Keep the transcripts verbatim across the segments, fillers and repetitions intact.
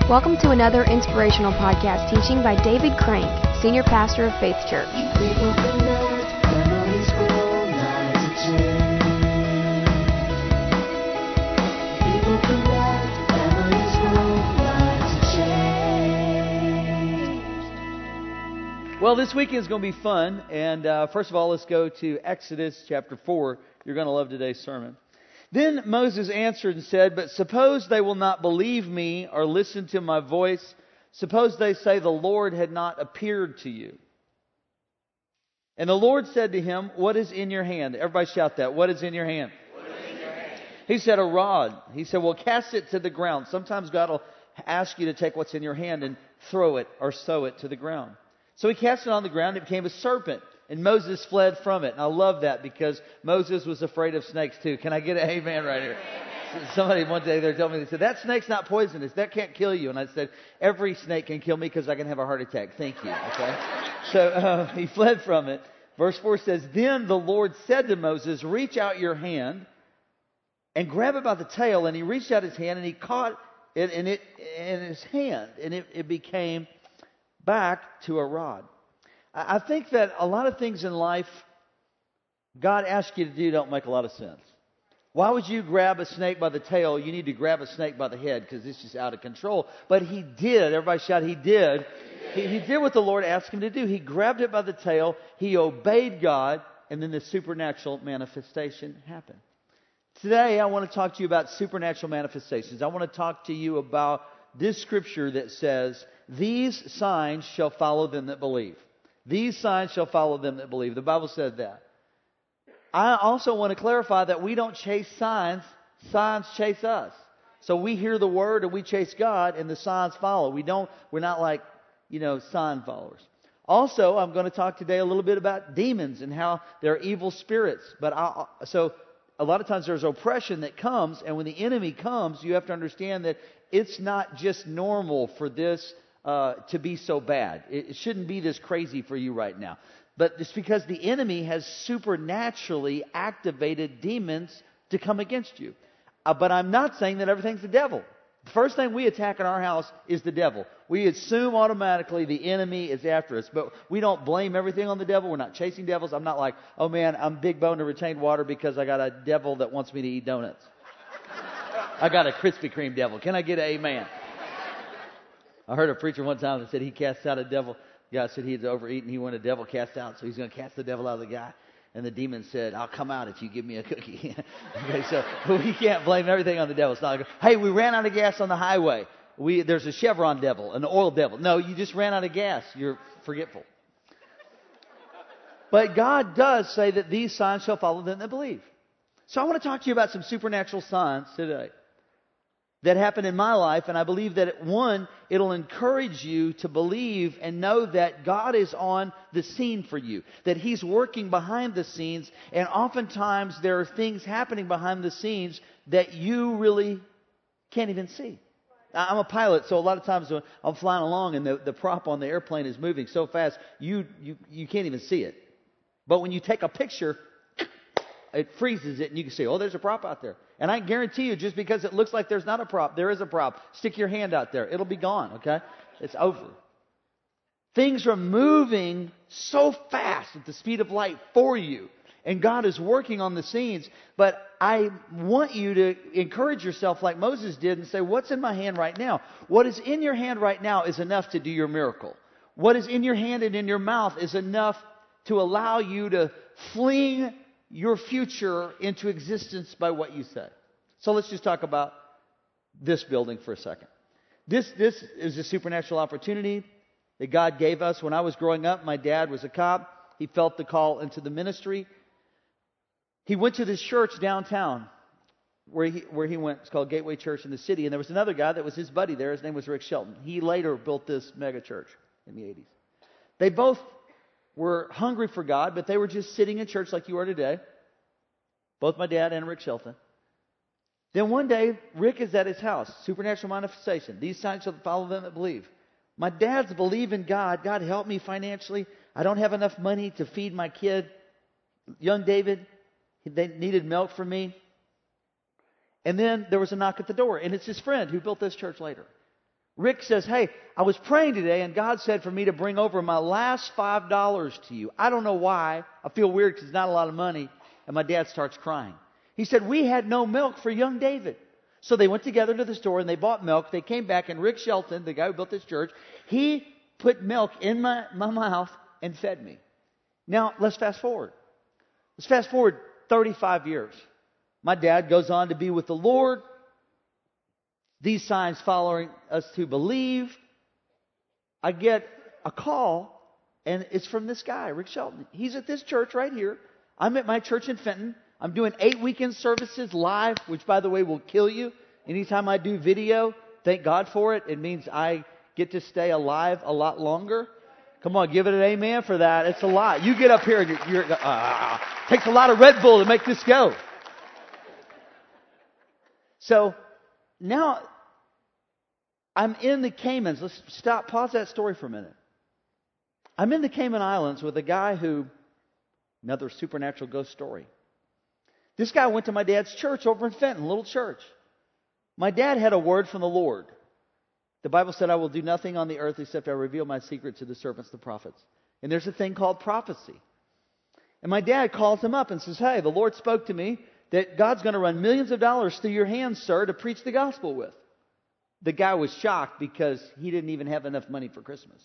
Welcome to another inspirational podcast teaching by David Crank, Senior Pastor of Faith Church. Well, this weekend is going to be fun, and uh, first of all, let's go to Exodus chapter four. You're going to love today's sermon. Then Moses answered and said, "But suppose they will not believe me or listen to my voice. Suppose they say the Lord had not appeared to you." And the Lord said to him, "What is in your hand?" Everybody shout that. What is in your hand? What is in your hand? He said, "A rod." He said, "Well, cast it to the ground." Sometimes God will ask you to take what's in your hand and throw it or sow it to the ground. So he cast it on the ground. It became a serpent. And Moses fled from it. And I love that because Moses was afraid of snakes too. Can I get an amen right here? Somebody one day they told me, they said, "That snake's not poisonous. That can't kill you." And I said, "Every snake can kill me because I can have a heart attack." Thank you. Okay. So uh, he fled from it. Verse four says, "Then the Lord said to Moses, reach out your hand and grab it by the tail." And he reached out his hand and he caught it in, it, in his hand. And it, it became back to a rod. I think that a lot of things in life God asks you to do don't make a lot of sense. Why would you grab a snake by the tail? You need to grab a snake by the head because it's just out of control. But he did. Everybody shout, he did. He, he did what the Lord asked him to do. He grabbed it by the tail. He obeyed God. And then the supernatural manifestation happened. Today I want to talk to you about supernatural manifestations. I want to talk to you about this scripture that says, "These signs shall follow them that believe." These signs shall follow them that believe. The Bible said that. I also want to clarify that we don't chase signs. Signs chase us. So we hear the word and we chase God and the signs follow. We don't, we're not like, you know, sign followers. Also, I'm going to talk today a little bit about demons and how they're evil spirits. But I, so a lot of times there's oppression that comes, and when the enemy comes, you have to understand that it's not just normal for this Uh, to be so bad. It, it shouldn't be this crazy for you right now. But it's because the enemy has supernaturally activated demons to come against you. Uh, but I'm not saying that everything's the devil. The first thing we attack in our house is the devil. We assume automatically the enemy is after us. But we don't blame everything on the devil. We're not chasing devils. I'm not like, "Oh man, I'm big bone to retained water because I got a devil that wants me to eat donuts." I got a Krispy Kreme devil. Can I get an amen? I heard a preacher one time that said he cast out a devil. The guy said he had overeaten. He wanted a devil cast out, so he's going to cast the devil out of the guy. And the demon said, "I'll come out if you give me a cookie." Okay, so we can't blame everything on the devil. It's not like, "Hey, we ran out of gas on the highway. We There's a Chevron devil, an oil devil." No, you just ran out of gas. You're forgetful. But God does say that these signs shall follow them that believe. So I want to talk to you about some supernatural signs today that happened in my life, and I believe that, one, it'll encourage you to believe and know that God is on the scene for you, that He's working behind the scenes, and oftentimes there are things happening behind the scenes that you really can't even see. I'm a pilot, so a lot of times when I'm flying along and the, the prop on the airplane is moving so fast, you, you, you can't even see it. But when you take a picture, it freezes it and you can see, oh, there's a prop out there. And I guarantee you, just because it looks like there's not a prop, there is a prop. Stick your hand out there. It'll be gone, okay? It's over. Things are moving so fast at the speed of light for you. And God is working on the scenes. But I want you to encourage yourself like Moses did and say, what's in my hand right now? What is in your hand right now is enough to do your miracle. What is in your hand and in your mouth is enough to allow you to fling your future into existence by what you say. So let's just talk about this building for a second. This this is a supernatural opportunity that God gave us. When I was growing up, my dad was a cop. He felt the call into the ministry. He went to this church downtown where he where he went. It's called Gateway Church in the city. And there was another guy that was his buddy there. His name was Rick Shelton. He later built this mega church in the eighties. They both were hungry for God, but they were just sitting in church like you are today. Both my dad and Rick Shelton. Then one day, Rick is at his house. Supernatural manifestation. These signs shall follow them that believe. My dad's believe in God. God, help me financially. I don't have enough money to feed my kid. Young David, they needed milk from me. And then there was a knock at the door, and it's his friend who built this church later. Rick says, hey, I was praying today and God said for me to bring over my last five dollars to you. I don't know why. I feel weird because it's not a lot of money. And my dad starts crying. He said, we had no milk for young David. So they went together to the store and they bought milk. They came back and Rick Shelton, the guy who built this church, he put milk in my, my mouth and fed me. Now, let's fast forward. Let's fast forward thirty-five years. My dad goes on to be with the Lord. These signs following us to believe. I get a call, and it's from this guy, Rick Shelton. He's at this church right here. I'm at my church in Fenton. I'm doing eight weekend services live, which, by the way, will kill you. Anytime I do video, thank God for it. It means I get to stay alive a lot longer. Come on, give it an amen for that. It's a lot. You get up here and you're, you're uh, takes a lot of Red Bull to make this go. So now I'm in the Caymans. Let's stop, pause that story for a minute. I'm in the Cayman Islands with a guy who, another supernatural ghost story. This guy went to my dad's church over in Fenton, a little church. My dad had a word from the Lord. The Bible said, I will do nothing on the earth except I reveal my secret to the servants, the prophets. And there's a thing called prophecy. And my dad calls him up and says, hey, the Lord spoke to me that God's going to run millions of dollars through your hands, sir, to preach the gospel with. The guy was shocked because he didn't even have enough money for Christmas.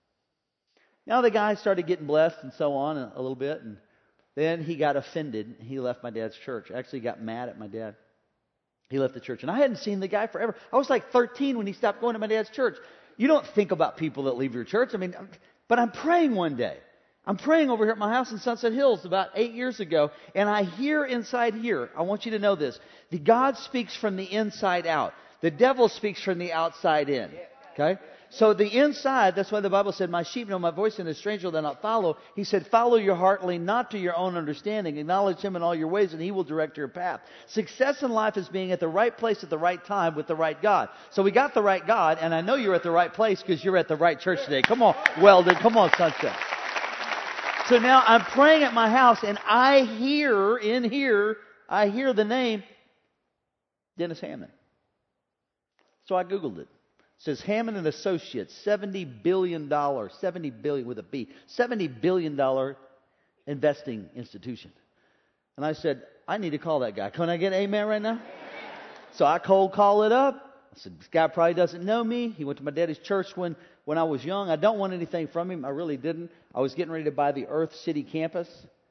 Now the guy started getting blessed and so on a little bit. And then he got offended. He left my dad's church. Actually got mad at my dad. He left the church. And I hadn't seen the guy forever. I was like thirteen when he stopped going to my dad's church. You don't think about people that leave your church. I mean, but I'm praying one day. I'm praying over here at my house in Sunset Hills about eight years ago. And I hear inside here, I want you to know this. The God speaks from the inside out. The devil speaks from the outside in. Okay? So the inside, that's why the Bible said, my sheep know my voice and a stranger they'll not follow. He said, follow your heart, lean not to your own understanding. Acknowledge him in all your ways and he will direct your path. Success in life is being at the right place at the right time with the right God. So we got the right God, and I know you're at the right place because you're at the right church today. Come on, Weldon. Come on, Sunset. So now I'm praying at my house and I hear, in here, I hear the name Dennis Hammond. So I Googled it. It says Hammond and Associates, seventy billion dollars, seventy billion dollars with a B, seventy billion dollars investing institution. And I said, I need to call that guy. Can I get an amen right now? So I cold call it up. I said, this guy probably doesn't know me. He went to my daddy's church when, when I was young. I don't want anything from him. I really didn't. I was getting ready to buy the Earth City campus.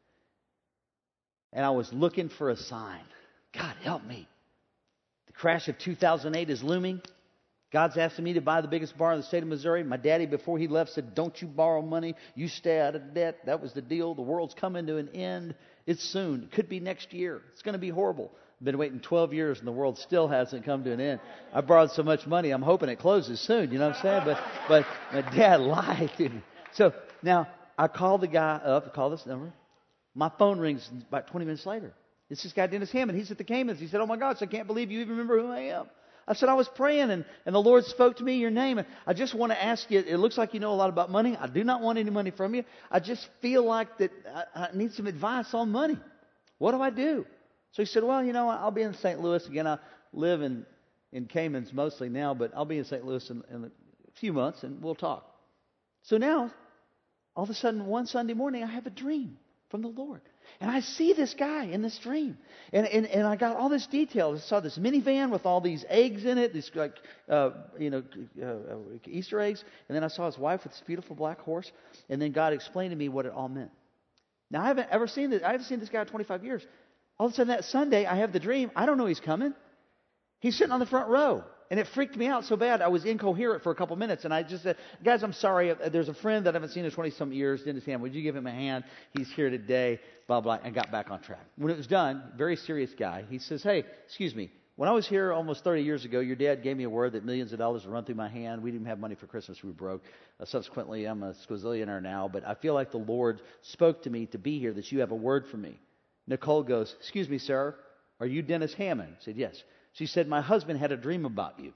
And I was looking for a sign. God, help me. The crash of two thousand eight is looming. God's asking me to buy the biggest bar in the state of Missouri. My daddy, before he left, said, don't you borrow money. You stay out of debt. That was the deal. The world's coming to an end. It's soon. It could be next year. It's going to be horrible. I've been waiting twelve years and the world still hasn't come to an end. I borrowed so much money, I'm hoping it closes soon. You know what I'm saying? But but my dad lied to me. So now I called the guy up. I called this number. My phone rings about twenty minutes later. It's this guy, Dennis Hammond. He's at the Caymans. He said, oh my gosh, I can't believe you even remember who I am. I said, I was praying and, and the Lord spoke to me your name. And I just want to ask you, it looks like you know a lot about money. I do not want any money from you. I just feel like that I, I need some advice on money. What do I do? So he said, well, you know, I'll be in Saint Louis. Again, I live in, in Caymans mostly now, but I'll be in Saint Louis in, in a few months and we'll talk. So now, all of a sudden, one Sunday morning, I have a dream from the Lord. And I see this guy in this dream. And, and, and I got all this detail. I saw this minivan with all these eggs in it, these like, uh, you know, uh, Easter eggs. And then I saw his wife with this beautiful black horse. And then God explained to me what it all meant. Now, I haven't ever seen this. I haven't seen this guy in twenty-five years. All of a sudden that Sunday, I have the dream. I don't know he's coming. He's sitting on the front row. And it freaked me out so bad, I was incoherent for a couple minutes. And I just said, guys, I'm sorry. There's a friend that I haven't seen in twenty-some years, Dennis Hammond. Would you give him a hand? He's here today, blah, blah, and got back on track. When it was done, very serious guy, he says, hey, excuse me. When I was here almost thirty years ago, your dad gave me a word that millions of dollars would run through my hand. We didn't have money for Christmas. We were broke. Uh, subsequently, I'm a squazillionaire now. But I feel like the Lord spoke to me to be here, that you have a word for me. Nicole goes, excuse me, sir, are you Dennis Hammond? I said, yes. She said, my husband had a dream about you.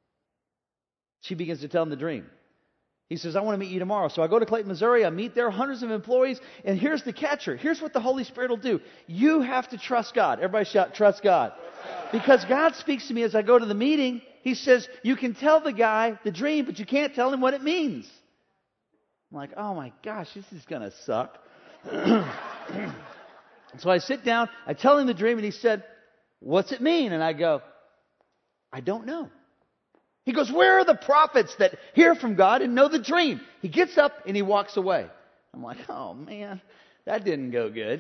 She begins to tell him the dream. He says, I want to meet you tomorrow. So I go to Clayton, Missouri. I meet there, hundreds of employees. And here's the catcher. Here's what the Holy Spirit will do. You have to trust God. Everybody shout, trust God. Trust God. Because God speaks to me as I go to the meeting. He says, you can tell the guy the dream, but you can't tell him what it means. I'm like, oh my gosh, this is going to suck. So I sit down, I tell him the dream, and he said, what's it mean? And I go, I don't know. He goes, where are the prophets that hear from God and know the dream? He gets up and he walks away. I'm like, oh man, that didn't go good.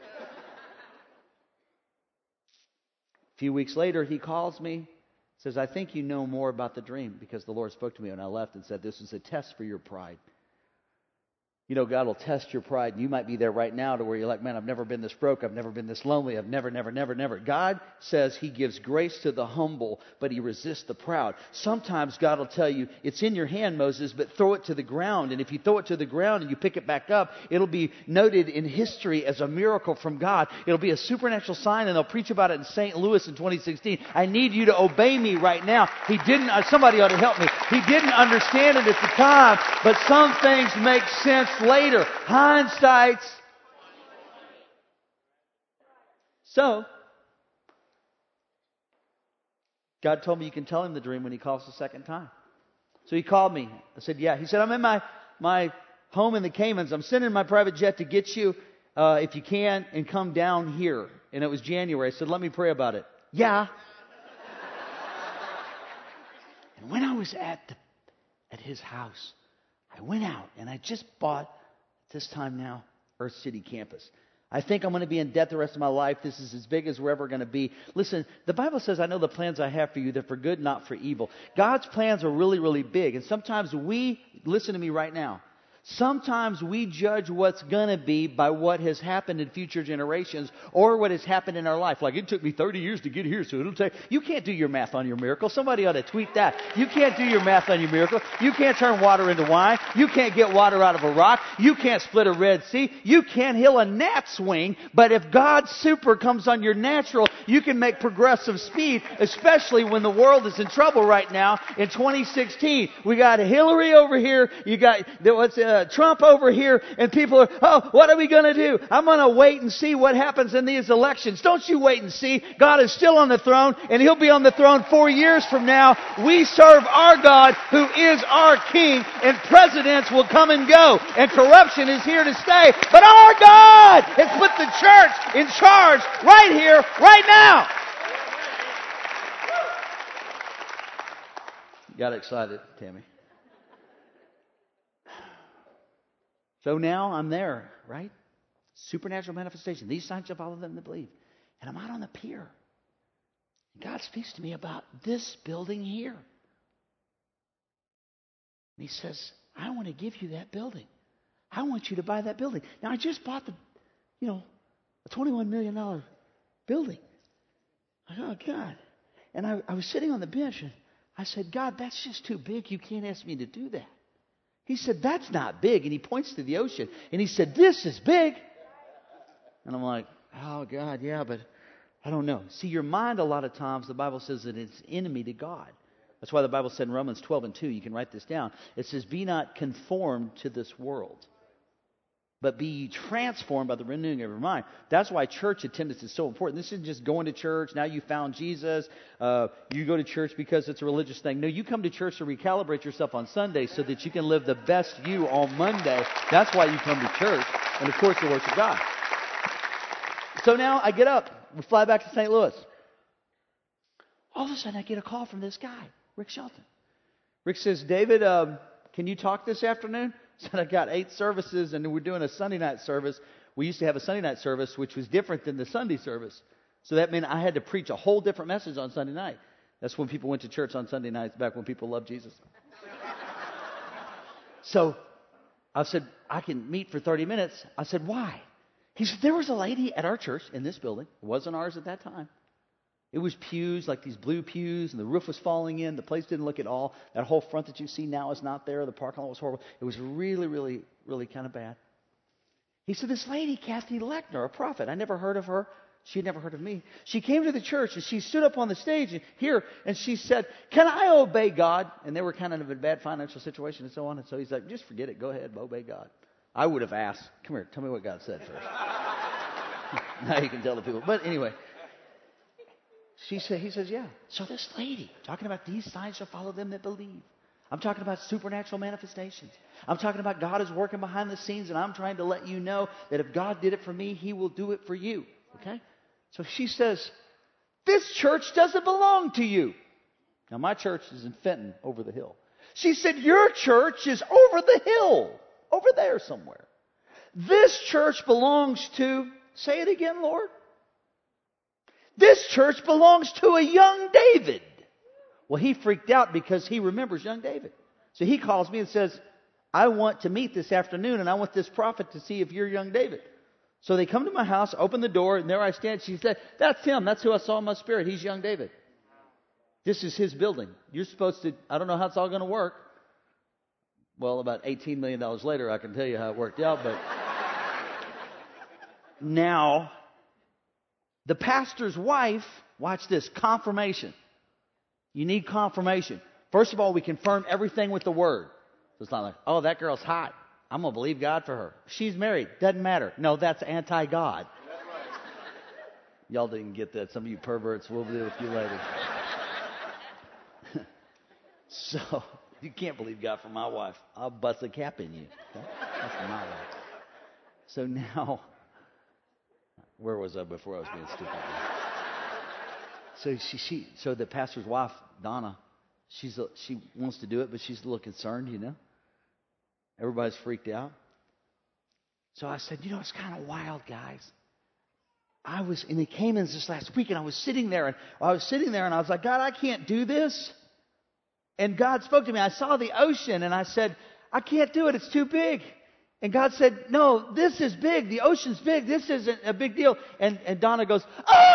A few weeks later, he calls me, says, I think you know more about the dream because the Lord spoke to me when I left and said, this is a test for your pride. You know, God will test your pride. And you might be there right now to where you're like, man, I've never been this broke. I've never been this lonely. I've never, never, never, never. God says He gives grace to the humble, but He resists the proud. Sometimes God will tell you, it's in your hand, Moses, but throw it to the ground. And if you throw it to the ground and you pick it back up, it'll be noted in history as a miracle from God. It'll be a supernatural sign, and they'll preach about it in Saint Louis in twenty sixteen. I need you to obey me right now. He didn't, uh, somebody ought to help me. He didn't understand it at the time, but some things make sense later. Hindsight's. So, God told me you can tell him the dream when he calls the second time. So he called me. I said, yeah. He said, I'm in my, my home in the Caymans. I'm sending my private jet to get you, uh, if you can, and come down here. And it was January. I said, let me pray about it. Yeah. And when I was at the, at his house, I went out and I just bought, this time now, Earth City campus. I think I'm going to be in debt the rest of my life. This is as big as we're ever going to be. Listen, the Bible says, I know the plans I have for you. They're for good, not for evil. God's plans are really, really big. And sometimes we, listen to me right now, sometimes we judge what's going to be by what has happened in future generations or what has happened in our life. Like, it took me thirty years to get here, so it'll take... You can't do your math on your miracle. Somebody ought to tweet that. You can't do your math on your miracle. You can't turn water into wine. You can't get water out of a rock. You can't split a Red Sea. You can't heal a gnat swing. But if God's super comes on your natural, you can make progressive speed, especially when the world is in trouble right now in twenty sixteen. We got Hillary over here. You got... what's uh, Trump over here, and people are, oh, what are we going to do? I'm going to wait and see what happens in these elections. Don't you wait and see. God is still on the throne, and He'll be on the throne four years from now. We serve our God, who is our King, and presidents will come and go, and corruption is here to stay. But our God has put the church in charge right here, right now. Got excited, Tammy. So now I'm there, right? Supernatural manifestation. These signs shall follow them that believe. And I'm out on the pier. God speaks to me about this building here. And He says, I want to give you that building. I want you to buy that building. Now, I just bought the, you know, a twenty-one million dollars building. I go, oh, God. And I, I was sitting on the bench, and I said, God, that's just too big. You can't ask me to do that. He said, that's not big. And He points to the ocean. And He said, this is big. And I'm like, oh, God, yeah, but I don't know. See, your mind a lot of times, the Bible says that it's enemy to God. That's why the Bible said in Romans twelve and two, you can write this down. It says, be not conformed to this world, but be ye transformed by the renewing of your mind. That's why church attendance is so important. This isn't just going to church. Now you found Jesus. Uh, you go to church because it's a religious thing. No, you come to church to recalibrate yourself on Sunday so that you can live the best you on Monday. That's why you come to church. And, of course, to worship God. So now I get up. We fly back to Saint Louis. All of a sudden I get a call from this guy, Rick Shelton. Rick says, David, um, can you talk this afternoon? Said, I got eight services, and we're doing a Sunday night service. We used to have a Sunday night service, which was different than the Sunday service. So that meant I had to preach a whole different message on Sunday night. That's when people went to church on Sunday nights, back when people loved Jesus. So I said, I can meet for thirty minutes. I said, why? He said, there was a lady at our church in this building. It wasn't ours at that time. It was pews, like these blue pews, and the roof was falling in. The place didn't look at all. That whole front that you see now is not there. The parking lot was horrible. It was really, really, really kind of bad. He said, this lady, Kathy Lechner, a prophet. I never heard of her. She had never heard of me. She came to the church, and she stood up on the stage here, and she said, can I obey God? And they were kind of in a bad financial situation and so on. And so he's like, just forget it. Go ahead, obey God. I would have asked, come here, tell me what God said first. Now you can tell the people. But anyway. She said, he says, yeah. So this lady, talking about these signs shall follow them that believe. I'm talking about supernatural manifestations. I'm talking about God is working behind the scenes, and I'm trying to let you know that if God did it for me, He will do it for you. Okay? So she says, this church doesn't belong to you. Now, my church is in Fenton, over the hill. She said, your church is over the hill, over there somewhere. This church belongs to, say it again, Lord. This church belongs to a young David. Well, he freaked out because he remembers young David. So he calls me and says, I want to meet this afternoon, and I want this prophet to see if you're young David. So they come to my house, open the door, and there I stand. She said, that's him. That's who I saw in my spirit. He's young David. This is his building. You're supposed to, I don't know how it's all going to work. Well, about eighteen million dollars later, I can tell you how it worked out. But now, the pastor's wife, watch this, confirmation. You need confirmation. First of all, we confirm everything with the Word. So it's not like, oh, that girl's hot. I'm going to believe God for her. She's married. Doesn't matter. No, that's anti-God. Y'all didn't get that. Some of you perverts, we'll deal with you later. So, you can't believe God for my wife. I'll bust a cap in you. Okay? That's for my wife. So now, where was I before I was being stupid? So she, she, so the pastor's wife, Donna, she's a, she wants to do it, but she's a little concerned, you know. Everybody's freaked out. So I said, you know, it's kind of wild, guys. I was, and it came in this last week, and I was sitting there, and I was sitting there, and I was like, God, I can't do this. And God spoke to me. I saw the ocean, and I said, I can't do it. It's too big. And God said, no, this is big. The ocean's big. This isn't a big deal. And, and Donna goes,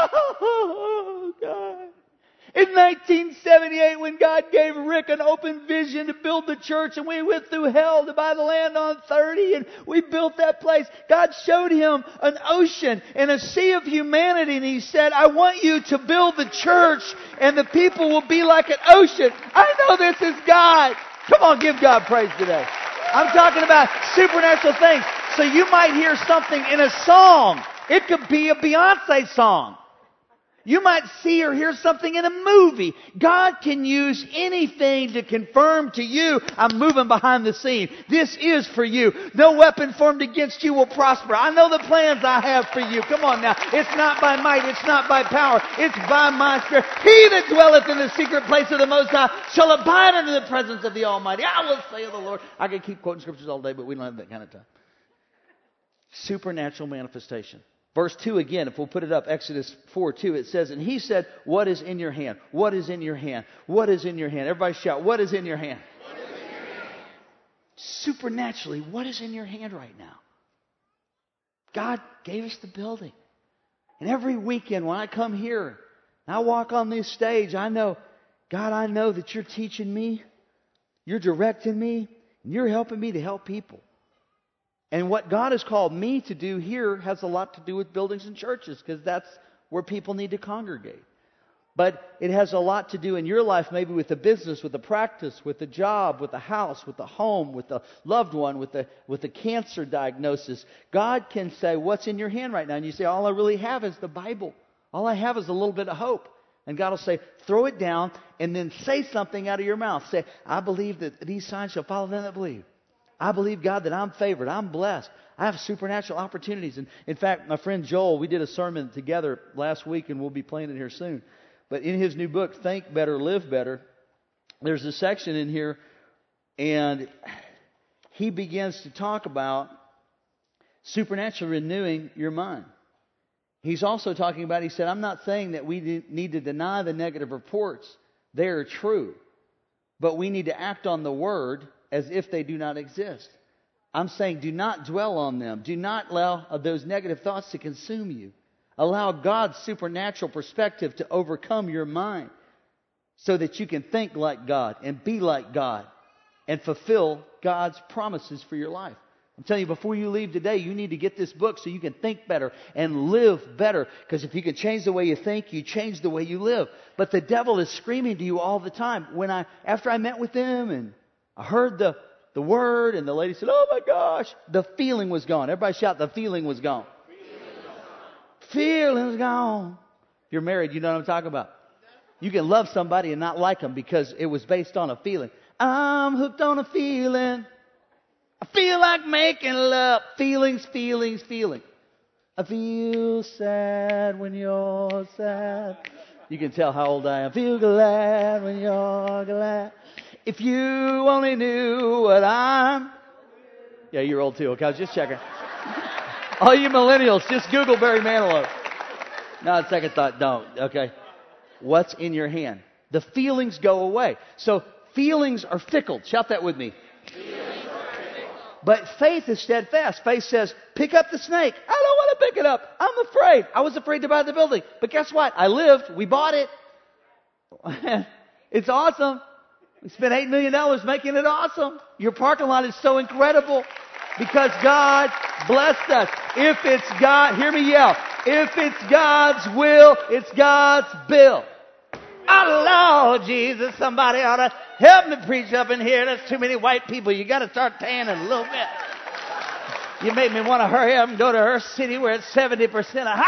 oh, God. In nineteen seventy-eight, when God gave Rick an open vision to build the church, and we went through hell to buy the land on thirty, and we built that place, God showed him an ocean and a sea of humanity, and He said, I want you to build the church, and the people will be like an ocean. I know this is God. Come on, give God praise today. I'm talking about supernatural things. So you might hear something in a song. It could be a Beyonce song. You might see or hear something in a movie. God can use anything to confirm to you, I'm moving behind the scene. This is for you. No weapon formed against you will prosper. I know the plans I have for you. Come on now. It's not by might. It's not by power. It's by my Spirit. He that dwelleth in the secret place of the Most High shall abide under the presence of the Almighty. I will say of the Lord. I could keep quoting scriptures all day, but we don't have that kind of time. Supernatural manifestation. Verse two again, if we'll put it up, Exodus four two, it says, and He said, what is in your hand? What is in your hand? What is in your hand? Everybody shout, what is in your hand? What is in your hand? Supernaturally, what is in your hand right now? God gave us the building. And every weekend when I come here, and I walk on this stage, I know, God, I know that you're teaching me, you're directing me, and you're helping me to help people. And what God has called me to do here has a lot to do with buildings and churches, because that's where people need to congregate. But it has a lot to do in your life, maybe with the business, with the practice, with the job, with the house, with the home, with the loved one, with the with the cancer diagnosis. God can say, what's in your hand right now? And you say, all I really have is the Bible. All I have is a little bit of hope. And God will say, throw it down and then say something out of your mouth. Say, I believe that these signs shall follow them that believe. I believe, God, that I'm favored. I'm blessed. I have supernatural opportunities. And in fact, my friend Joel, we did a sermon together last week, and we'll be playing it here soon. But in his new book, Think Better, Live Better, there's a section in here, and he begins to talk about supernaturally renewing your mind. He's also talking about, he said, I'm not saying that we need to deny the negative reports. They are true. But we need to act on the Word as if they do not exist. I'm saying do not dwell on them. Do not allow those negative thoughts to consume you. Allow God's supernatural perspective to overcome your mind so that you can think like God and be like God and fulfill God's promises for your life. I'm telling you, before you leave today, you need to get this book so you can think better and live better. Because if you can change the way you think, you change the way you live. But the devil is screaming to you all the time. When I, after I met with him and I heard the, the word, and the lady said, oh my gosh, the feeling was gone. Everybody shout, the feeling was gone. Feeling was gone. Feeling was gone. If you're married, you know what I'm talking about. You can love somebody and not like them because it was based on a feeling. I'm hooked on a feeling. I feel like making love. Feelings, feelings, feelings. I feel sad when you're sad. You can tell how old I am. Feel glad when you're glad. If you only knew what I'm... Yeah, you're old too. Okay, I was just checking. All you millennials, just Google Barry Manilow. No, on second thought, don't. Okay. What's in your hand? The feelings go away. So feelings are fickle. Shout that with me. Feelings are fickle. But faith is steadfast. Faith says, pick up the snake. I don't want to pick it up. I'm afraid. I was afraid to buy the building. But guess what? I lived. We bought it. It's awesome. We spent eight million dollars making it awesome. Your parking lot is so incredible because God blessed us. If it's God, hear me yell. If it's God's will, it's God's bill. Oh, Lord Jesus, somebody ought to help me preach up in here. There's too many white people. You got to start tanning a little bit. You made me want to hurry up and go to Earth City where it's seventy percent of...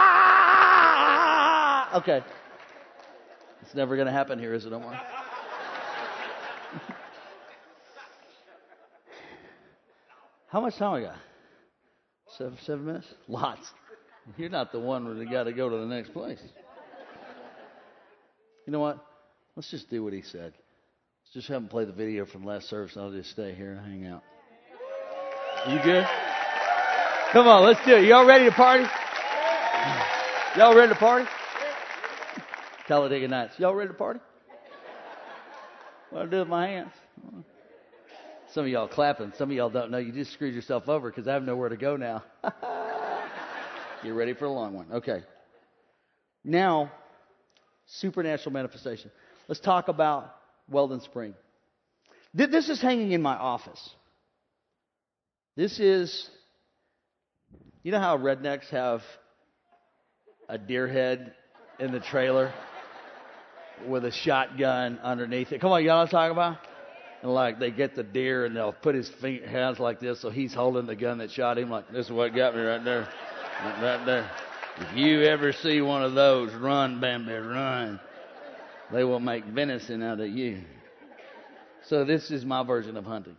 Ah! Okay. It's never going to happen here, is it, Omar? How much time we got? Seven, seven minutes? Lots. You're not the one who's got to go to the next place. You know what? Let's just do what he said. Let's just have him play the video from last service and I'll just stay here and hang out. You good? Come on, let's do it. Y'all ready to party? Y'all ready to party? Talladega Nights. Y'all ready to party? What do I do with my hands? Some of y'all clapping. Some of y'all don't know. You just screwed yourself over because I have nowhere to go now. You're ready for a long one. Okay. Now, supernatural manifestation. Let's talk about Weldon Spring. This is hanging in my office. This is, you know how rednecks have a deer head in the trailer with a shotgun underneath it? Come on, y'all know what I'm talking about? And like they get the deer and they'll put his feet, hands like this so he's holding the gun that shot him. Like, this is what got me right there. Right there. If you ever see one of those, run, Bambi, run. They will make venison out of you. So this is my version of hunting.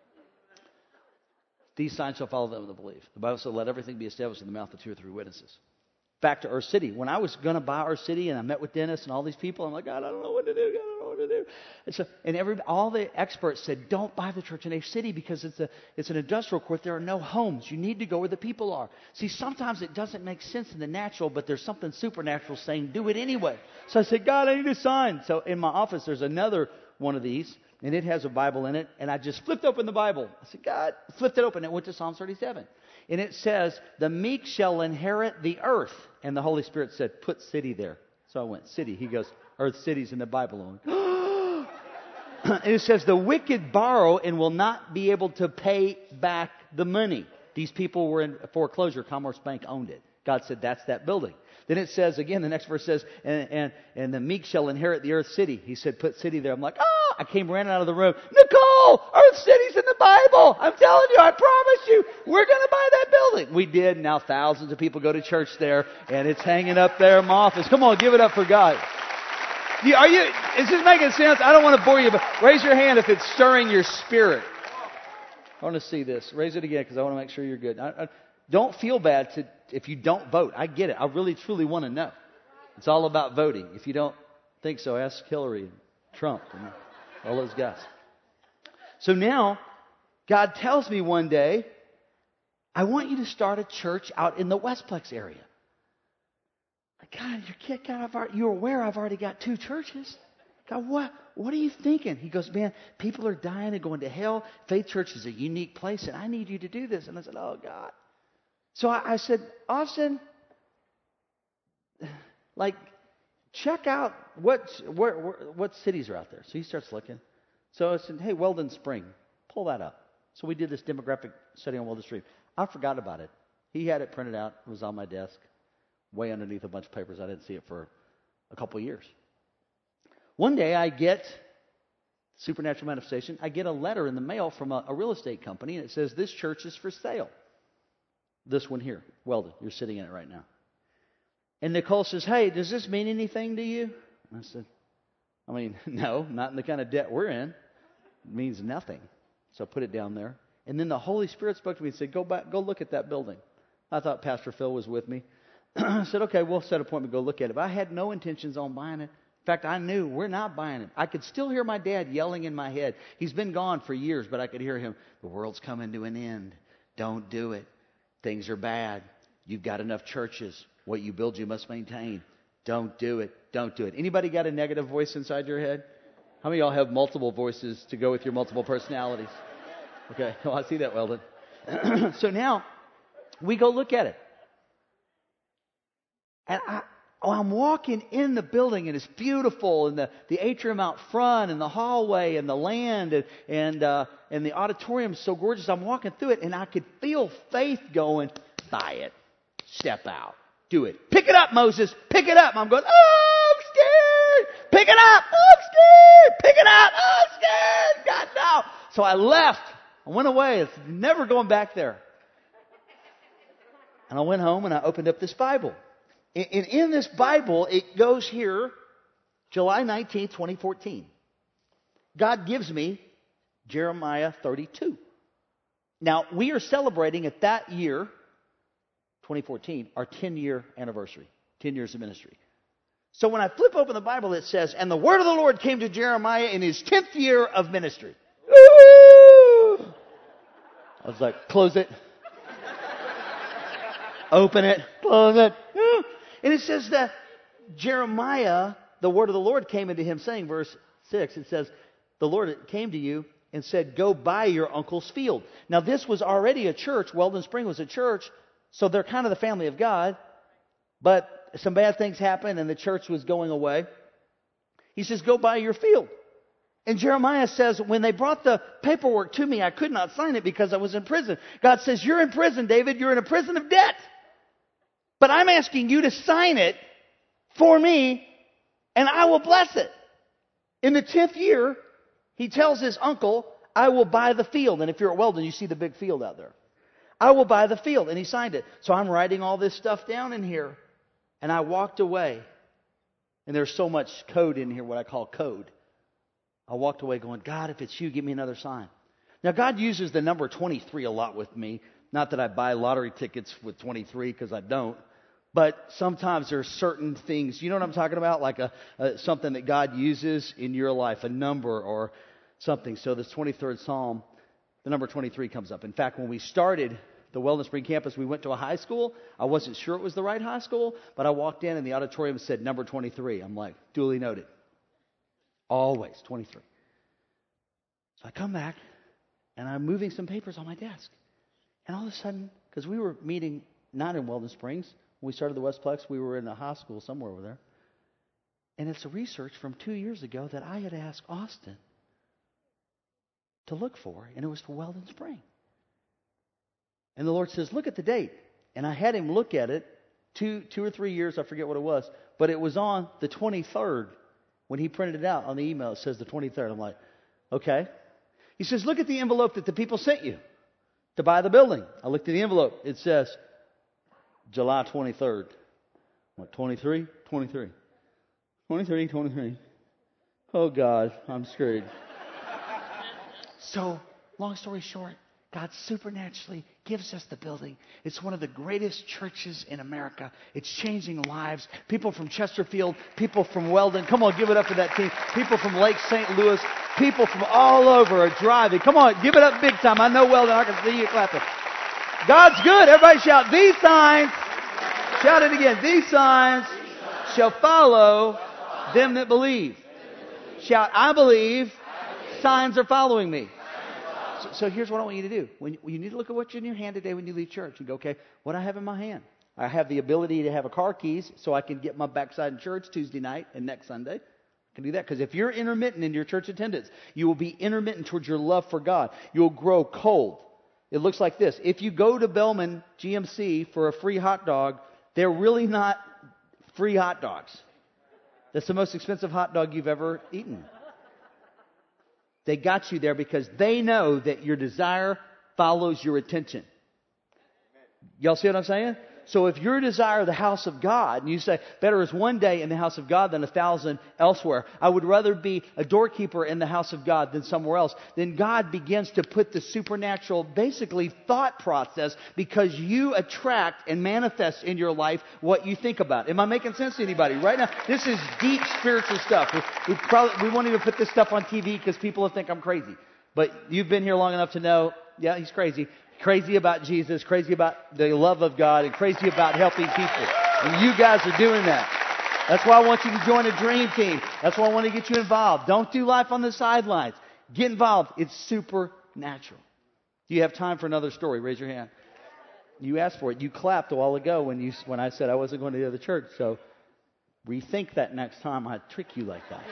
These signs shall follow them that believe. The Bible says, let everything be established in the mouth of two or three witnesses. Back to Earth City. When I was going to buy Earth City and I met with Dennis and all these people, I'm like, God, I don't know what to do. God, I don't know what to do. And so, and every, all the experts said, don't buy the church in Earth City because it's a, it's an industrial court. There are no homes. You need to go where the people are. See, sometimes it doesn't make sense in the natural, but there's something supernatural saying, do it anyway. So I said, God, I need a sign. So in my office, there's another one of these, and it has a Bible in it, and I just flipped open the Bible. I said, God, flipped it open. It went to Psalm thirty-seven. And it says, the meek shall inherit the earth. And the Holy Spirit said, put city there. So I went, city. He goes, Earth City's in the Bible. And it says, the wicked borrow and will not be able to pay back the money. These people were in foreclosure. Commerce Bank owned it. God said, that's that building. Then it says, again, the next verse says, and, and, and the meek shall inherit the earth city. He said, put city there. I'm like, oh, I came running out of the room. Nicole, Earth City's in the Bible. I'm telling you, I promise you, we're going to buy that building. We did. Now thousands of people go to church there, and it's hanging up there in my office. Come on, give it up for God. Are you, is this making sense? I don't want to bore you, but raise your hand if it's stirring your spirit. I want to see this. Raise it again because I want to make sure you're good. I, I, don't feel bad to, if you don't vote. I get it. I really, truly want to know. It's all about voting. If you don't think so, ask Hillary and Trump and all those guys. So now, God tells me one day, I want you to start a church out in the Westplex area. God, you're, God, you're aware I've already got two churches. God, what, what are you thinking? He goes, man, people are dying and going to hell. Faith Church is a unique place, and I need you to do this. And I said, oh, God. So I, I said, Austin, like, check out what, where, where, what cities are out there. So he starts looking. So I said, hey, Weldon Spring, pull that up. So we did this demographic study on Weldon Spring. I forgot about it. He had it printed out. It was on my desk, way underneath a bunch of papers. I didn't see it for a couple of years. One day I get supernatural manifestation. I get a letter in the mail from a, a real estate company, and it says, this church is for sale. This one here, Weldon, you're sitting in it right now. And Nicole says, hey, does this mean anything to you? And I said, I mean, no, not in the kind of debt we're in. It means nothing. So I put it down there. And then the Holy Spirit spoke to me and said, go back, go look at that building. I thought Pastor Phil was with me. I said, okay, we'll set an appointment, go look at it. But I had no intentions on buying it. In fact, I knew we're not buying it. I could still hear my dad yelling in my head. He's been gone for years, but I could hear him. The world's coming to an end. Don't do it. Things are bad. You've got enough churches. What you build, you must maintain. Don't do it. Don't do it. Anybody got a negative voice inside your head? How many of y'all have multiple voices to go with your multiple personalities? Okay, well, I see that, Weldon. So now, we go look at it. And I, oh, I'm walking in the building, and it's beautiful, and the, the atrium out front, and the hallway, and the land, and and, uh, and the auditorium is so gorgeous. I'm walking through it, and I could feel faith going, buy it, step out, do it. Pick it up, Moses, pick it up. I'm going, oh, I'm scared. Pick it up, oh, I'm scared. Pick it up, oh, I'm scared. God, no. So I left. I went away. It's never going back there. And I went home, and I opened up this Bible. In, in this Bible, it goes here, July nineteenth, twenty fourteen. God gives me Jeremiah thirty-two. Now, we are celebrating at that year, twenty fourteen, our ten-year anniversary, ten years of ministry. So when I flip open the Bible, it says, and the word of the Lord came to Jeremiah in his tenth year of ministry. Woo! I was like, close it. Open it. Close it. And it says that Jeremiah, the word of the Lord came into him saying, verse six, it says, the Lord came to you and said, go buy your uncle's field. Now this was already a church. Weldon Spring was a church. So they're kind of the family of God. But some bad things happened and the church was going away. He says, go buy your field. And Jeremiah says, when they brought the paperwork to me, I could not sign it because I was in prison. God says, you're in prison, David. You're in a prison of debt. But I'm asking you to sign it for me, and I will bless it. In the tenth year, he tells his uncle, I will buy the field. And if you're at Weldon, you see the big field out there. I will buy the field. And he signed it. So I'm writing all this stuff down in here. And I walked away. And there's so much code in here, what I call code. I walked away going, God, if it's you, give me another sign. Now, God uses the number twenty-three a lot with me. Not that I buy lottery tickets with twenty-three, because I don't. But sometimes there are certain things, you know what I'm talking about? Like a, a something that God uses in your life, a number or something. So this twenty-third Psalm, the number twenty-three comes up. In fact, when we started the Weldon Spring campus, we went to a high school. I wasn't sure it was the right high school, but I walked in and the auditorium said number twenty-three. I'm like, duly noted. Always twenty-three. So I come back and I'm moving some papers on my desk. And all of a sudden, because we were meeting not in Weldon Springs, when we started the Westplex, we were in a high school somewhere over there. And it's a research from two years ago that I had asked Austin to look for, and it was for Weldon Spring. And the Lord says, look at the date. And I had him look at it, two, two or three years, I forget what it was, but it was on the twenty-third. When he printed it out on the email, it says the twenty-third. I'm like, okay. He says, look at the envelope that the people sent you to buy the building. I looked at the envelope. It says July twenty-third. I'm like, twenty-three? twenty-three. twenty-three, twenty-three. Oh, God, I'm screwed. So, long story short, God supernaturally gives us the building. It's one of the greatest churches in America. It's changing lives. People from Chesterfield, people from Weldon. Come on, give it up for that team. People from Lake Saint Louis. People from all over are driving. Come on, give it up big time. I know Weldon. I can see you clapping. God's good. Everybody shout, these signs. Shout it again. These signs shall follow them that believe. Shout, I believe. Signs are following me. So, so here's what I want you to do. When, when you need to look at what's in your hand today when you leave church. You go, okay, what do I have in my hand? I have the ability to have a car keys so I can get my backside in church Tuesday night and next Sunday. I can do that. Because if you're intermittent in your church attendance, you will be intermittent towards your love for God. You'll grow cold. It looks like this. If you go to Bellman G M C for a free hot dog, they're really not free hot dogs. That's the most expensive hot dog you've ever eaten. They got you there because they know that your desire follows your attention. Y'all see what I'm saying? So if your desire the house of God, and you say, better is one day in the house of God than a thousand elsewhere. I would rather be a doorkeeper in the house of God than somewhere else. Then God begins to put the supernatural, basically, thought process, because you attract and manifest in your life what you think about. Am I making sense to anybody? Right now, this is deep spiritual stuff. We, we, probably, we won't even put this stuff on T V because people will think I'm crazy. But you've been here long enough to know, yeah, he's crazy. Crazy about Jesus, crazy about the love of God, and crazy about helping people. And you guys are doing that. That's why I want you to join a dream team. That's why I want to get you involved. Don't do life on the sidelines. Get involved. It's supernatural. Do you have time for another story? Raise your hand. You asked for it. You clapped a while ago when you when I said I wasn't going to the other church. So rethink that next time I trick you like that.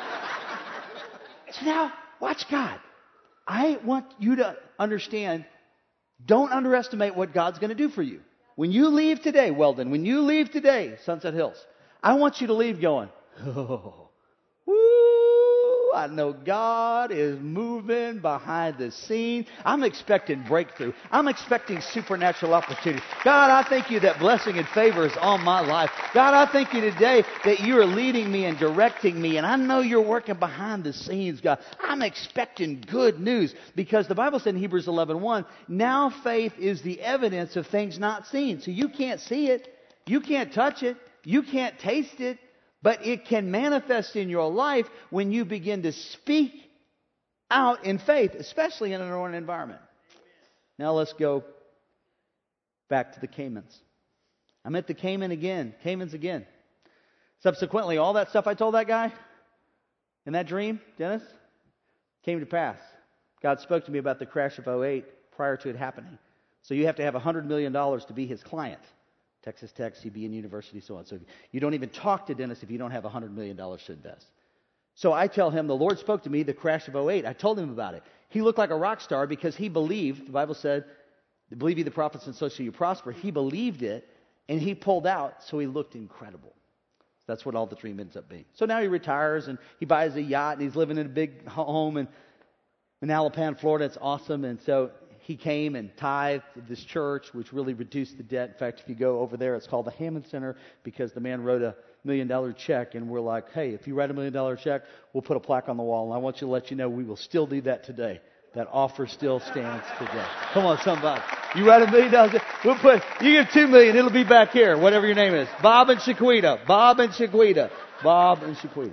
So now, watch God. I want you to understand, don't underestimate what God's going to do for you. When you leave today, Weldon, when you leave today, Sunset Hills, I want you to leave going, oh, woo, I know God is moving behind the scenes. I'm expecting breakthrough. I'm expecting supernatural opportunity. God, I thank you that blessing and favor is on my life. God, I thank you today that you are leading me and directing me, and I know you're working behind the scenes, God. I'm expecting good news, because the Bible said in Hebrews eleven one, now faith is the evidence of things not seen. So you can't see it. You can't touch it. You can't taste it, but it can manifest in your life when you begin to speak out in faith, especially in an urban environment. Now let's go back to the Caymans. I met the Cayman again, Caymans again. Subsequently, all that stuff I told that guy in that dream, Dennis, came to pass. God spoke to me about the crash of oh eight prior to it happening. So you have to have one hundred million dollars to be his client. Texas Tech, C B N University, so on. So you don't even talk to Dennis if you don't have one hundred million dollars to invest. So I tell him, the Lord spoke to me, the crash of oh eight. I told him about it. He looked like a rock star because he believed, the Bible said, believe ye the prophets and so shall you prosper. He believed it, and he pulled out, so he looked incredible. That's what all the dream ends up being. So now he retires, and he buys a yacht, and he's living in a big home in, in Alapan, Florida. It's awesome. And so he came and tithed to this church, which really reduced the debt. In fact, if you go over there, it's called the Hammond Center, because the man wrote a million dollar check, and we're like, hey, if you write a million dollar check, we'll put a plaque on the wall. And I want you to let you know we will still do that today. That offer still stands today. Come on, somebody. You write a million dollars, we'll put, you give two million, it'll be back here, whatever your name is. Bob and Shaquita. Bob and Shaquita. Bob and Shaquita.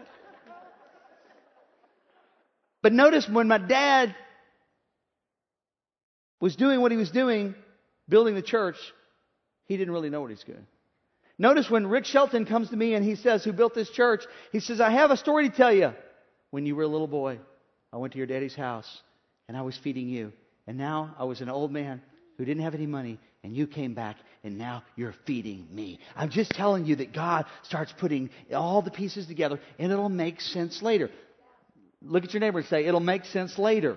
But notice when my dad was doing what he was doing, building the church, he didn't really know what he's doing. Notice when Rick Shelton comes to me and he says, who built this church, he says, I have a story to tell you. When you were a little boy, I went to your daddy's house and I was feeding you. And now I was an old man who didn't have any money, and you came back and now you're feeding me. I'm just telling you that God starts putting all the pieces together and it'll make sense later. Look at your neighbor and say, it'll make sense later.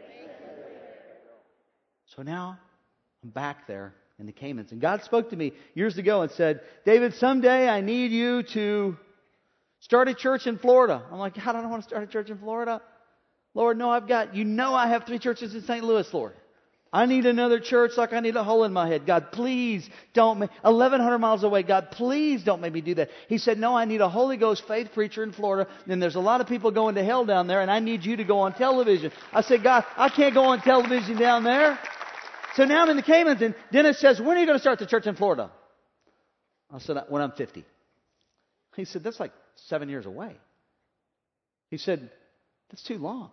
So now I'm back there in the Caymans. And God spoke to me years ago and said, David, someday I need you to start a church in Florida. I'm like, God, I don't want to start a church in Florida. Lord, no, I've got, you know I have three churches in Saint Louis, Lord. I need another church like I need a hole in my head. God, please don't make, eleven hundred miles away, God, please don't make me do that. He said, no, I need a Holy Ghost faith preacher in Florida, and there's a lot of people going to hell down there, and I need you to go on television. I said, God, I can't go on television down there. So now I'm in the Caymans, and Dennis says, when are you going to start the church in Florida? I said, when I'm fifty. He said, that's like seven years away. He said, that's too long.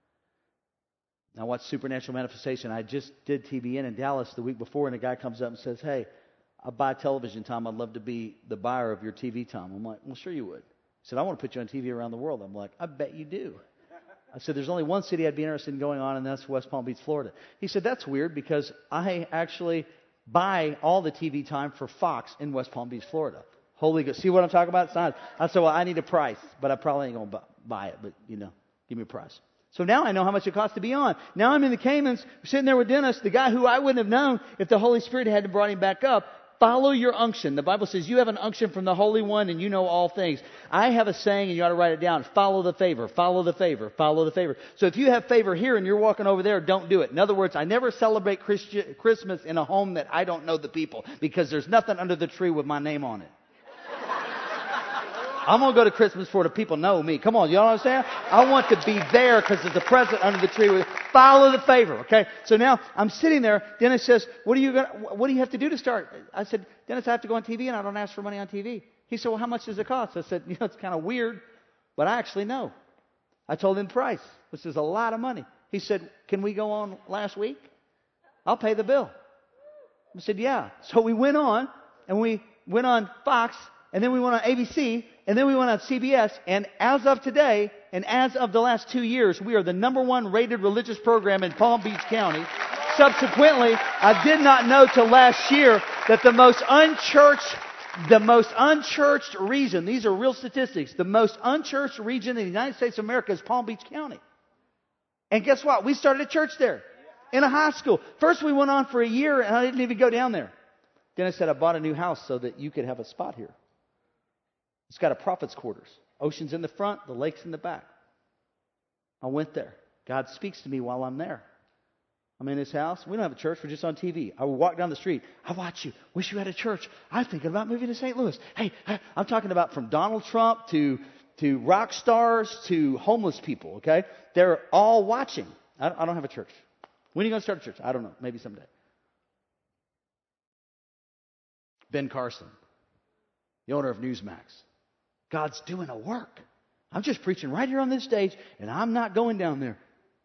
I watched Supernatural Manifestation. I just did T B N in Dallas the week before, and a guy comes up and says, hey, I buy television time. I'd love to be the buyer of your T V time. I'm like, well, sure you would. He said, I want to put you on T V around the world. I'm like, I bet you do. I said, there's only one city I'd be interested in going on, and that's West Palm Beach, Florida. He said, that's weird because I actually buy all the T V time for Fox in West Palm Beach, Florida. Holy Ghost. See what I'm talking about? It's not. I said, well, I need a price, but I probably ain't going to buy it. But, you know, give me a price. So now I know how much it costs to be on. Now I'm in the Caymans, sitting there with Dennis, the guy who I wouldn't have known if the Holy Spirit hadn't brought him back up. Follow your unction. The Bible says you have an unction from the Holy One and you know all things. I have a saying and you ought to write it down. Follow the favor, follow the favor, follow the favor. So if you have favor here and you're walking over there, don't do it. In other words, I never celebrate Christi- Christmas in a home that I don't know the people because there's nothing under the tree with my name on it. I'm going to go to Christmas for the people know me. Come on, you know what I'm saying? I want to be there because there's a present under the tree. With follow the favor, okay? So now I'm sitting there. Dennis says, what are you gonna, what do you have to do to start? I said, Dennis, I have to go on T V and I don't ask for money on T V. He said, well, how much does it cost? I said, you know, it's kind of weird, but I actually know. I told him the price, which is a lot of money. He said, can we go on last week? I'll pay the bill. I said, yeah. So we went on, and we went on Fox, and then we went on A B C, and then we went on C B S, and as of today, and as of the last two years, we are the number one rated religious program in Palm Beach County. Subsequently, I did not know till last year that the most unchurched, the most unchurched region, these are real statistics, the most unchurched region in the United States of America is Palm Beach County. And guess what? We started a church there, in a high school. First we went on for a year, and I didn't even go down there. Then I said, I bought a new house so that you could have a spot here. It's got a prophet's quarters. Ocean's in the front, the lake's in the back. I went there. God speaks to me while I'm there. I'm in his house. We don't have a church. We're just on T V. I would walk down the street. I watch you. Wish you had a church. I'm thinking about moving to Saint Louis. Hey, I'm talking about from Donald Trump to, to rock stars to homeless people, okay? They're all watching. I, I don't have a church. When are you going to start a church? I don't know. Maybe someday. Ben Carson, the owner of Newsmax. God's doing a work. I'm just preaching right here on this stage, and I'm not going down there.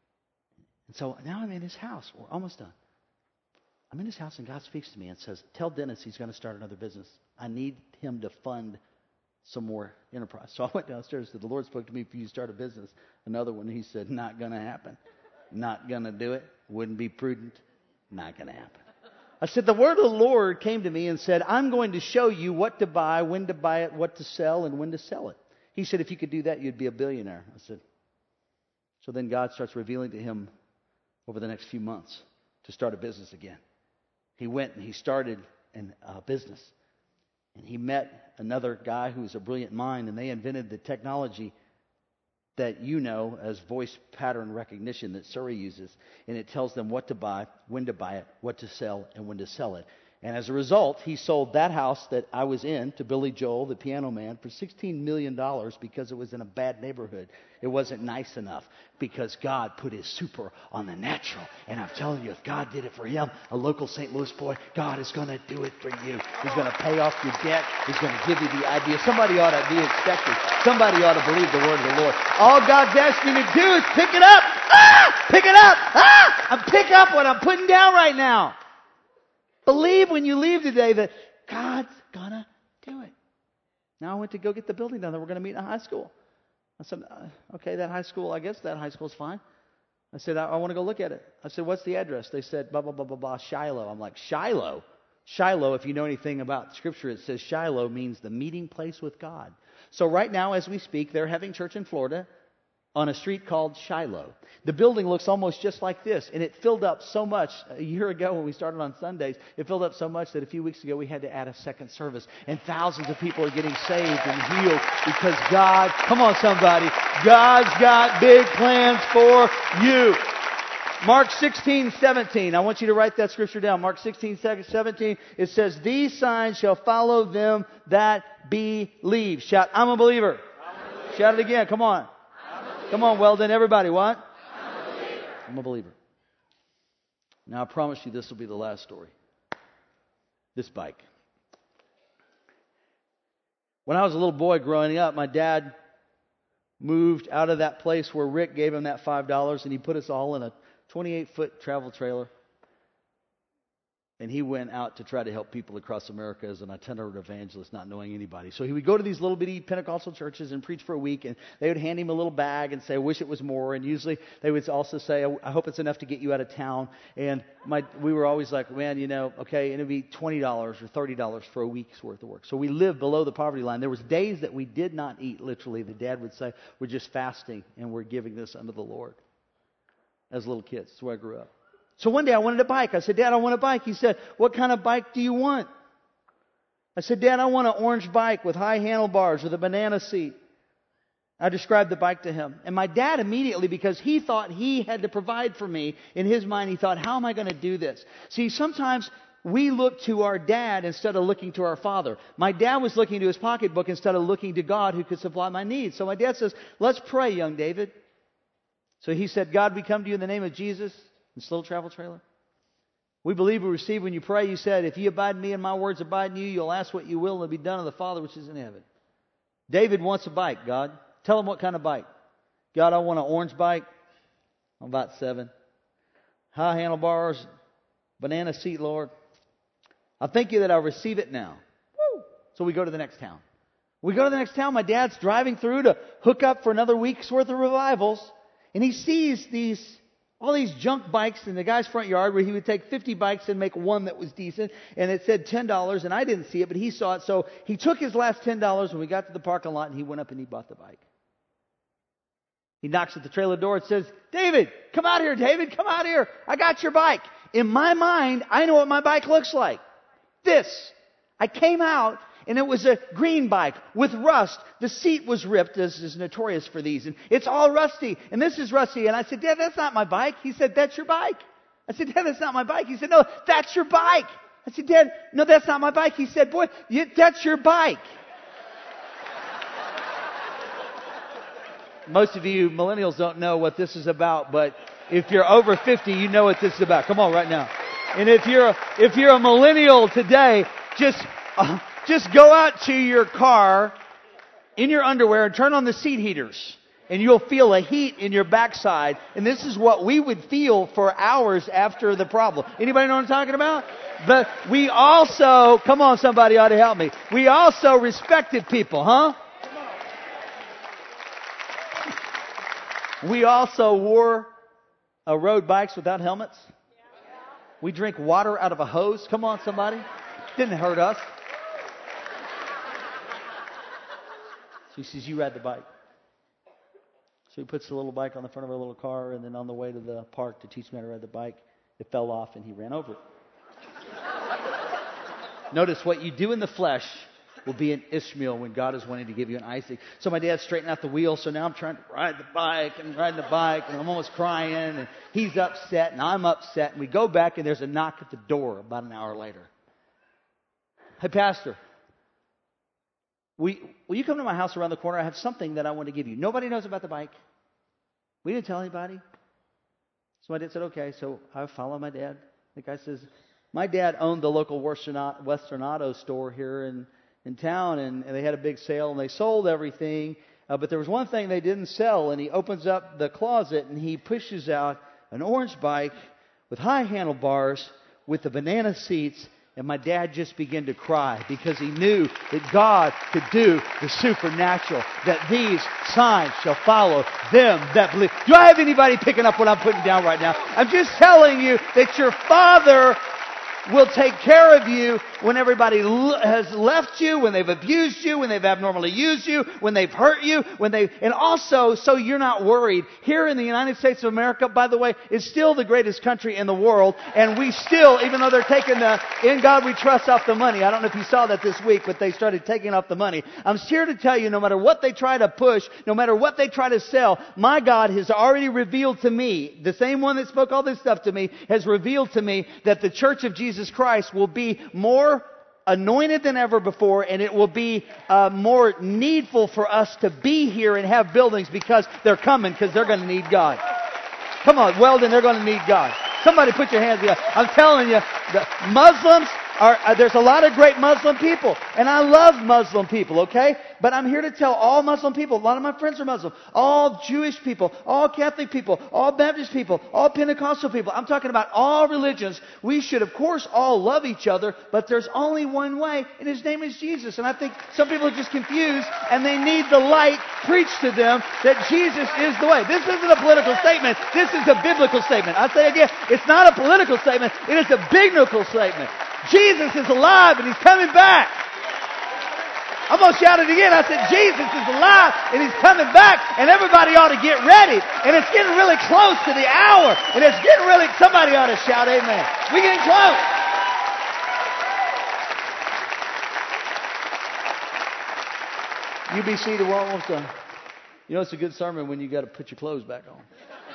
And so now I'm in his house. We're almost done. I'm in his house, and God speaks to me and says, tell Dennis he's going to start another business. I need him to fund some more enterprise. So I went downstairs and said, the Lord spoke to me, if you start a business. Another one, he said, not going to happen. Not going to do it. Wouldn't be prudent. Not going to happen. I said, the word of the Lord came to me and said, I'm going to show you what to buy, when to buy it, what to sell, and when to sell it. He said, if you could do that, you'd be a billionaire. I said, so then God starts revealing to him over the next few months to start a business again. He went and he started a business. And he met another guy who was a brilliant mind, and they invented the technology that you know as voice pattern recognition that Surrey uses. And it tells them what to buy, when to buy it, what to sell, and when to sell it. And as a result, he sold that house that I was in to Billy Joel, the piano man, for sixteen million dollars because it was in a bad neighborhood. It wasn't nice enough because God put his super on the natural. And I'm telling you, if God did it for him, a local Saint Louis boy, God is going to do it for you. He's going to pay off your debt. He's going to give you the idea. Somebody ought to be expecting. Somebody ought to believe the word of the Lord. All God's asking you to do is pick it up. Ah! Pick it up. Ah! And pick up what I'm putting down right now. Believe when you leave today that God's going to do it. Now I went to go get the building done that we're going to meet in a high school. I said, okay, that high school, I guess that high school's fine. I said, I, I want to go look at it. I said, what's the address? They said, blah, blah, blah, blah, blah, Shiloh. I'm like, Shiloh? Shiloh, if you know anything about Scripture, it says Shiloh means the meeting place with God. So right now, as we speak, they're having church in Florida on a street called Shiloh. The building looks almost just like this, and it filled up so much. A year ago when we started on Sundays, it filled up so much that a few weeks ago we had to add a second service, and thousands of people are getting saved and healed because God, come on somebody, God's got big plans for you. Mark sixteen, seventeen. I want you to write that scripture down. Mark sixteen, seventeen. It says, these signs shall follow them that believe. Shout, I'm a believer. I'm a believer. Shout it again. Come on. Come on, well done, everybody. What? I'm a believer. I'm a believer. Now, I promise you this will be the last story. This bike. When I was a little boy growing up, my dad moved out of that place where Rick gave him that five dollars, and he put us all in a twenty-eight foot travel trailer. And he went out to try to help people across America as an itinerant evangelist, not knowing anybody. So he would go to these little bitty Pentecostal churches and preach for a week, and they would hand him a little bag and say, I wish it was more. And usually they would also say, I hope it's enough to get you out of town. And my, we were always like, man, you know, okay, and it'd be twenty dollars or thirty dollars for a week's worth of work. So we lived below the poverty line. There was days that we did not eat, literally. The dad would say, we're just fasting, and we're giving this unto the Lord. As little kids, that's where I grew up. So one day I wanted a bike. I said, Dad, I want a bike. He said, what kind of bike do you want? I said, Dad, I want an orange bike with high handlebars with a banana seat. I described the bike to him. And my dad immediately, because he thought he had to provide for me, in his mind he thought, how am I going to do this? See, sometimes we look to our dad instead of looking to our father. My dad was looking to his pocketbook instead of looking to God who could supply my needs. So my dad says, let's pray, young David. So he said, God, we come to you in the name of Jesus. This little travel trailer. We believe we receive when you pray. You said, if you abide in me and my words abide in you, you'll ask what you will and it'll be done of the Father which is in heaven. David wants a bike, God. Tell him what kind of bike. God, I want an orange bike. I'm about seven. High handlebars, banana seat, Lord. I thank you that I receive it now. Woo! So we go to the next town. We go to the next town. My dad's driving through to hook up for another week's worth of revivals. And he sees these, all these junk bikes in the guy's front yard where he would take fifty bikes and make one that was decent. And it said ten dollars. And I didn't see it, but he saw it. So he took his last ten dollars when we got to the parking lot and he went up and he bought the bike. He knocks at the trailer door and says, David, come out here, David, come out here. I got your bike. In my mind, I know what my bike looks like. This. I came out and it was a green bike with rust. The seat was ripped, as is notorious for these. And it's all rusty. And this is rusty. And I said, Dad, that's not my bike. He said, that's your bike. I said, Dad, that's not my bike. He said, no, that's your bike. I said, Dad, no, that's not my bike. He said, boy, you, that's your bike. Most of you millennials don't know what this is about, but if you're over fifty, you know what this is about. Come on right now. And if you're a, if you're a millennial today, just uh, just go out to your car in your underwear and turn on the seat heaters, and you'll feel a heat in your backside. And this is what we would feel for hours after the problem. Anybody know what I'm talking about? But we also, come on, somebody ought to help me. We also respected people, huh? We also wore uh, road bikes without helmets. We drink water out of a hose. Come on, somebody. Didn't hurt us. So he says, you ride the bike. So he puts the little bike on the front of our little car, and then on the way to the park to teach me how to ride the bike, it fell off and he ran over it. Notice what you do in the flesh will be an Ishmael when God is wanting to give you an Isaac. So my dad straightened out the wheel, so now I'm trying to ride the bike and ride the bike, and I'm almost crying, and he's upset, and I'm upset, and we go back, and there's a knock at the door about an hour later. Hey, Pastor, we, will you come to my house around the corner? I have something that I want to give you. Nobody knows about the bike. We didn't tell anybody. So my dad said, okay, so I follow my dad. The guy says, my dad owned the local Western Auto store here in in town, and, and they had a big sale, and they sold everything, uh, but there was one thing they didn't sell, and he opens up the closet, and he pushes out an orange bike with high handlebars with the banana seats, and my dad just began to cry because he knew that God could do the supernatural, that these signs shall follow them that believe. Do I have anybody picking up what I'm putting down right now? I'm just telling you that your Father will take care of you when everybody has left you, when they've abused you, when they've abnormally used you, when they've hurt you, when they, and also so you're not worried. Here in the United States of America, by the way, is still the greatest country in the world, and we still, even though they're taking the "In God We Trust" off the money, I don't know if you saw that this week, but they started taking off the money. I'm here to tell you, no matter what they try to push, no matter what they try to sell, my God has already revealed to me, the same one that spoke all this stuff to me, has revealed to me that the Church of Jesus Christ will be more anointed than ever before, and it will be uh, more needful for us to be here and have buildings because they're coming, because they're going to need God. Come on, Weldon, they're going to need God. Somebody put your hands together. I'm telling you, the Muslims are, uh, there's a lot of great Muslim people, and I love Muslim people, okay? But I'm here to tell all Muslim people, a lot of my friends are Muslim, all Jewish people, all Catholic people, all Baptist people, all Pentecostal people. I'm talking about all religions. We should, of course, all love each other, but there's only one way, and His name is Jesus. And I think some people are just confused, and they need the light preached to them that Jesus is the way. This isn't a political statement. This is a biblical statement. I say again, it's not a political statement. It is a biblical statement. Jesus is alive, and He's coming back. I'm going to shout it again. I said, Jesus is alive and He's coming back, and everybody ought to get ready. And it's getting really close to the hour. And it's getting really, somebody ought to shout amen. We're getting close. You be seated. We're almost done. You know, it's a good sermon when you got to put your clothes back on.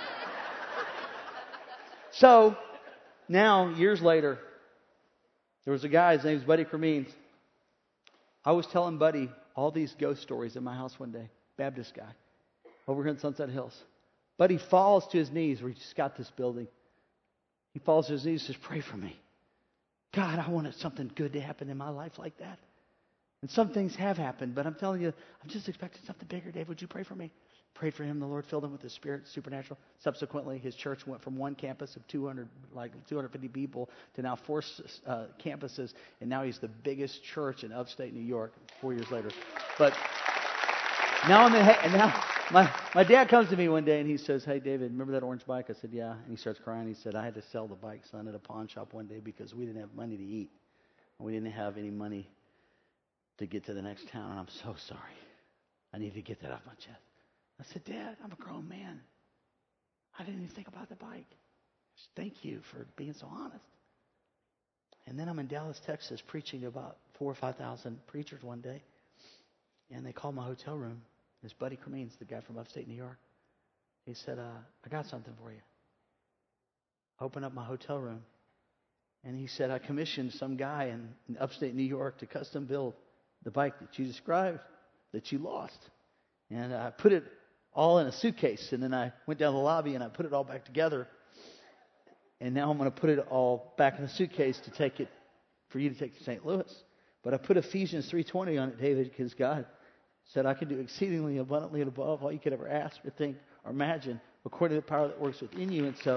So, now, years later, there was a guy, his name was Buddy Cremines. I was telling Buddy all these ghost stories in my house one day. Baptist guy. Over here in Sunset Hills. Buddy falls to his knees. We just got this building. He falls to his knees and says, pray for me. God, I wanted something good to happen in my life like that. And some things have happened, but I'm telling you, I'm just expecting something bigger. Dave, would you pray for me? Prayed for him. The Lord filled him with the Spirit, supernatural. Subsequently, his church went from one campus of two hundred, like two hundred fifty people, to now four uh, campuses, and now he's the biggest church in upstate New York. Four years later, but now I'm in, and now my my dad comes to me one day and he says, "Hey, David, remember that orange bike?" I said, "Yeah." And he starts crying. He said, "I had to sell the bike, son, at a pawn shop one day because we didn't have money to eat, and we didn't have any money to get to the next town. And I'm so sorry. I need to get that off my chest." I said, "Dad, I'm a grown man. I didn't even think about the bike. Just thank you for being so honest." And then I'm in Dallas, Texas, preaching to about four or five thousand preachers one day, and they called my hotel room. This Buddy Cremines, the guy from upstate New York, he said, uh, "I got something for you." I opened up my hotel room, and he said, "I commissioned some guy in, in upstate New York to custom build the bike that you described, that you lost." And I put it all in a suitcase, and then I went down the lobby and I put it all back together. And now I'm going to put it all back in the suitcase to take it, for you to take to Saint Louis. But I put Ephesians three twenty on it, David, because God said I can do exceedingly abundantly and above all you could ever ask or think or imagine, according to the power that works within you. And so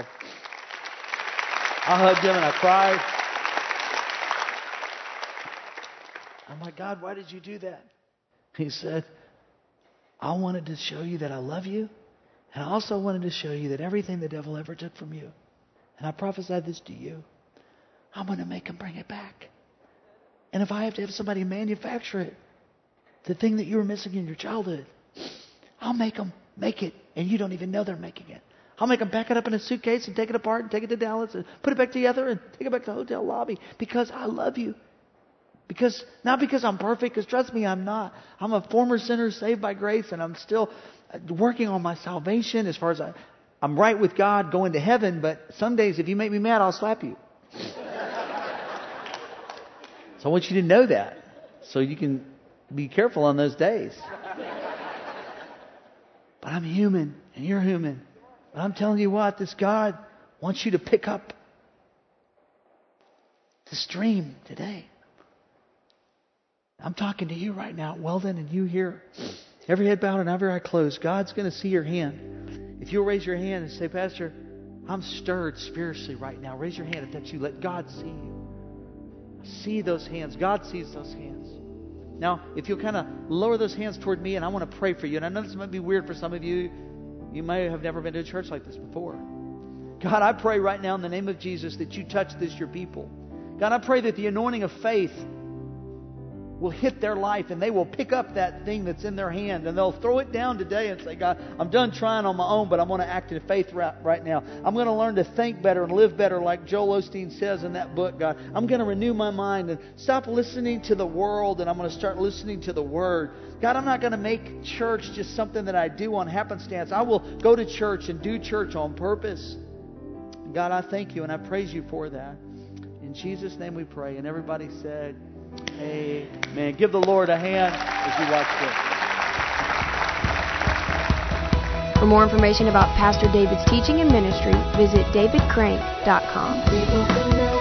I hugged him and I cried. I'm like, "God, why did you do that?" He said, "I wanted to show you that I love you, and I also wanted to show you that everything the devil ever took from you, and I prophesied this to you, I'm going to make him bring it back. And if I have to have somebody manufacture it, the thing that you were missing in your childhood, I'll make them make it, and you don't even know they're making it. I'll make them pack it up in a suitcase and take it apart and take it to Dallas and put it back together and take it back to the hotel lobby because I love you. Because not because I'm perfect, because trust me, I'm not. I'm a former sinner saved by grace, and I'm still working on my salvation as far as I, I'm right with God going to heaven, but some days if you make me mad, I'll slap you. So I want you to know that, so you can be careful on those days. But I'm human, and you're human. But I'm telling you what, this God wants you to pick up the stream today. I'm talking to you right now, Weldon, and you here. Every head bowed and every eye closed. God's going to see your hand. If you'll raise your hand and say, "Pastor, I'm stirred spiritually right now." Raise your hand if that's you. Let God see you. See those hands. God sees those hands. Now, if you'll kind of lower those hands toward me, and I want to pray for you. And I know this might be weird for some of you. You may have never been to a church like this before. God, I pray right now in the name of Jesus that you touch this, your people. God, I pray that the anointing of faith will hit their life, and they will pick up that thing that's in their hand, and they'll throw it down today and say, "God, I'm done trying on my own, but I'm going to act in faith right, right now. I'm going to learn to think better and live better like Joel Osteen says in that book, God. I'm going to renew my mind and stop listening to the world, and I'm going to start listening to the Word. God, I'm not going to make church just something that I do on happenstance. I will go to church and do church on purpose." God, I thank you and I praise you for that. In Jesus' name we pray. And everybody said, amen. Give the Lord a hand as you watch this. For more information about Pastor David's teaching and ministry, visit david crank dot com.